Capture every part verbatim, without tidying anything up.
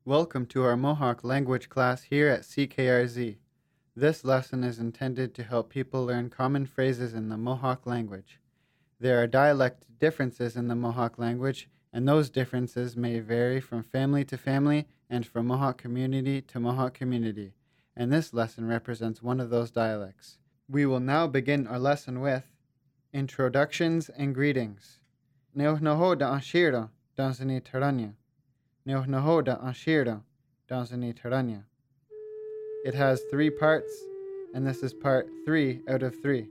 Welcome to our Mohawk language class here at C K R Z. This lesson is intended to help people learn common phrases in the Mohawk language. There are dialect differences in the Mohawk language, and those differences may vary from family to family and from Mohawk community to Mohawk community, and this lesson represents one of those dialects. We will now begin our lesson with introductions and greetings. Neohnahoda Ashira, Danzani Taranya. Neohnahoda Ashira, Danzani Taranya. It has three parts, and this is part three out of three.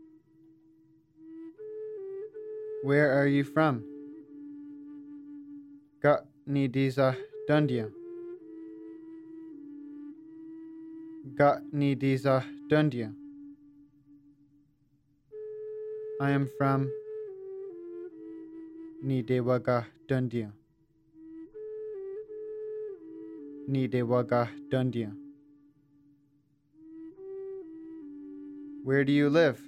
Where are you from? Gat ni diza dundia. Gat ni diza dundia. I am from Ni Dewaga Dundia. Ni Dewaga Dundia. Where do you live?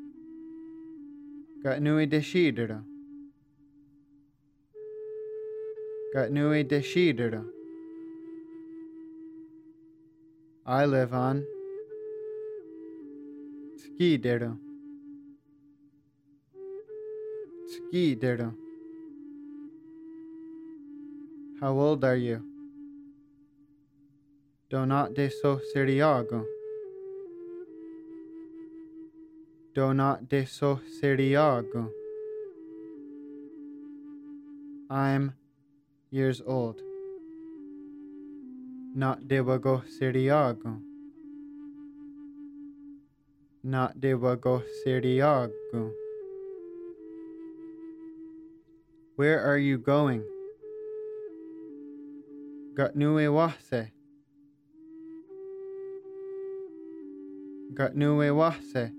Gat nui de shidera. Gat nui de shidera. I live on Ski dera. Ski dera. How old are you? Donat de so seriago. Donat de so seriago. I'm years old. Not dewago seriago. Not dewago seriago. Where are you going? Gat nue wahse. Gat nue wahse.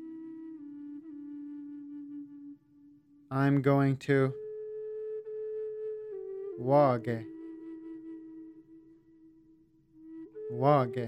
I'm going to Wage. Wage.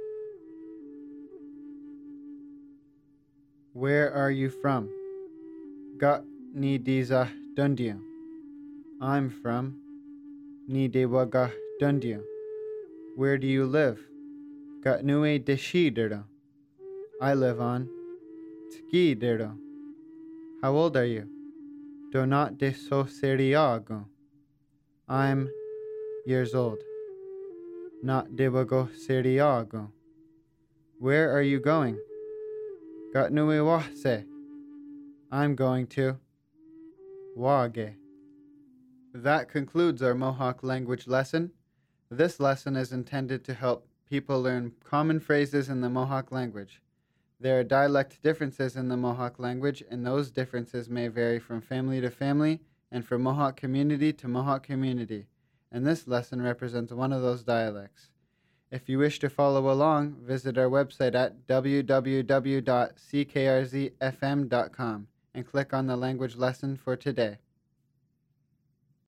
Where are you from? Gat ni diza dundia. I'm from Ni Dewaga Dundia. Where do you live? Gat nue de shidera. I live on Tski dera. How old are you? Donat de so seriago. I'm years old. Not dewago seriago. Where are you going? Gat nue wahse. I'm going to Wage. That concludes our Mohawk language lesson. This lesson is intended to help people learn common phrases in the Mohawk language. There are dialect differences in the Mohawk language, and those differences may vary from family to family and from Mohawk community to Mohawk community, and this lesson represents one of those dialects. If you wish to follow along, visit our website at w w w dot c k r z f m dot com and click on the language lesson for today.